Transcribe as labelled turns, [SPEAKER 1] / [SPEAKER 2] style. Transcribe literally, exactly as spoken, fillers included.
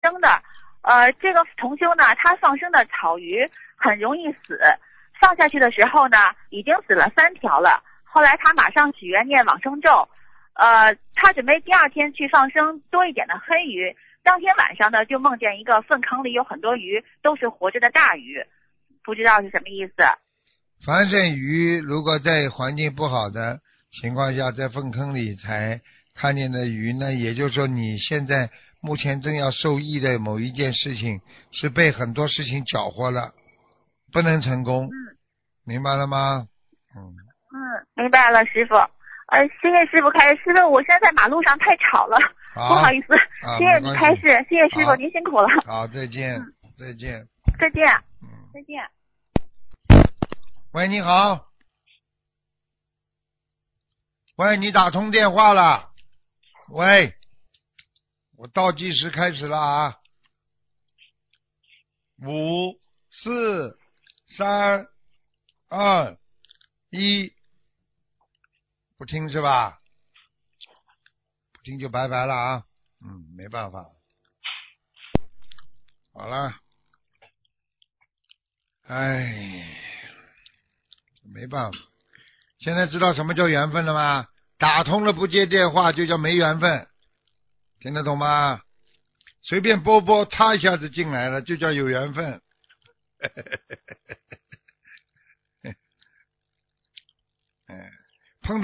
[SPEAKER 1] 生的。呃，这个同修呢，他放生的草鱼很容易死，放下去的时候呢，已经死了三条了。后来他马上许愿念往生咒，呃，他准备第二天去放生多一点的黑鱼。当天晚上呢，就梦见一个粪坑里有很多鱼，都是活着的大鱼，不知道是什么意思。
[SPEAKER 2] 凡是鱼如果在环境不好的情况下，在粪坑里才看见的鱼呢，也就是说你现在目前正要受益的某一件事情是被很多事情搅和了，不能成功。
[SPEAKER 1] 嗯，
[SPEAKER 2] 明白了吗？嗯
[SPEAKER 1] 嗯，明白了，师傅。呃，谢谢师傅开示。师傅，我现在在马路上太吵了，
[SPEAKER 2] 好
[SPEAKER 1] 不好意思。
[SPEAKER 2] 啊
[SPEAKER 1] 谢谢你开示，谢谢师傅，
[SPEAKER 2] 好
[SPEAKER 1] 您辛苦了。
[SPEAKER 2] 好，再见、
[SPEAKER 1] 嗯、
[SPEAKER 2] 再见。
[SPEAKER 1] 再见，
[SPEAKER 2] 嗯，
[SPEAKER 1] 再见。
[SPEAKER 2] 喂，你好。喂，你打通电话了。喂，我倒计时开始了啊，五、四、三、二、一，不听是吧？不听就拜拜了啊。嗯，没办法。好了，哎，没办法。现在知道什么叫缘分了吗？打通了不接电话就叫没缘分，听得懂吗？随便拨拨，他一下子进来了，就叫有缘分。